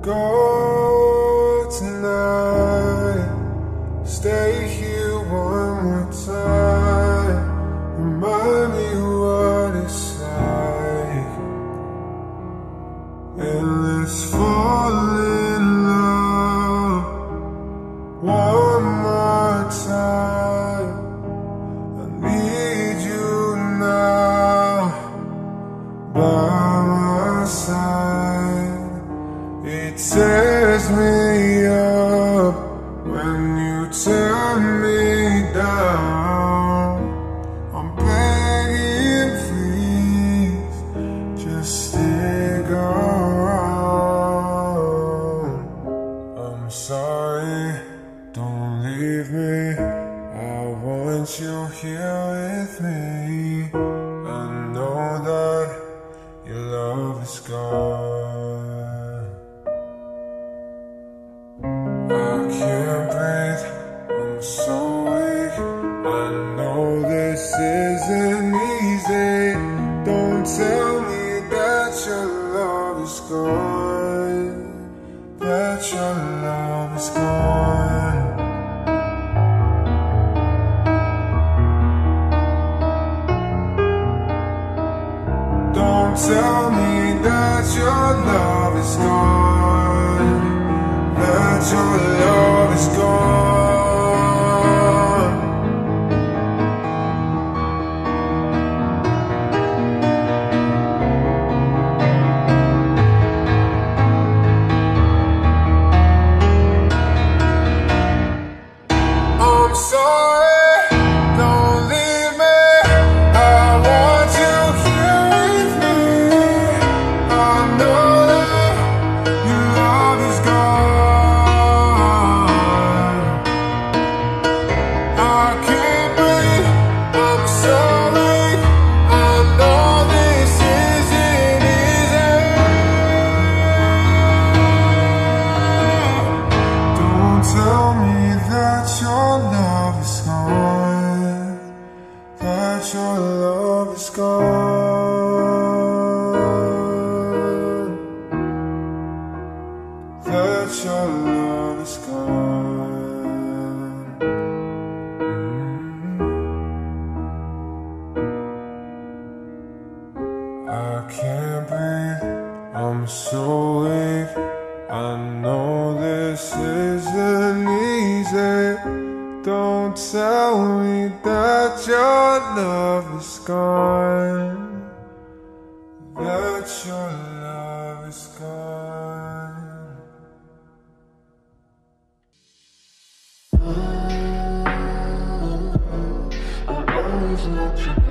go tonight. Stay here one more time. Remind me what it's like, and let's fall in love one more time. I need you now by my side. It tears me up when you turn me down. I'm begging, please, just stick around. I'm sorry, don't leave me. I want you here with me. I know that your love is gone. I can't breathe, I'm so weak. I know this isn't easy. Don't tell me that your love is gone, that your love is gone. Don't tell me that your love is gone, that your love is gone. I'm sorry, don't leave me. I want you here with me. I know that your love is gone. I can't breathe, I'm so weak. I know this isn't easy. Don't tell me that your love is gone, that your love is gone, that your love is gone. I can't breathe, I'm so weak. I know this isn't easy. Don't tell me that your love is gone, that your love is gone. I always let you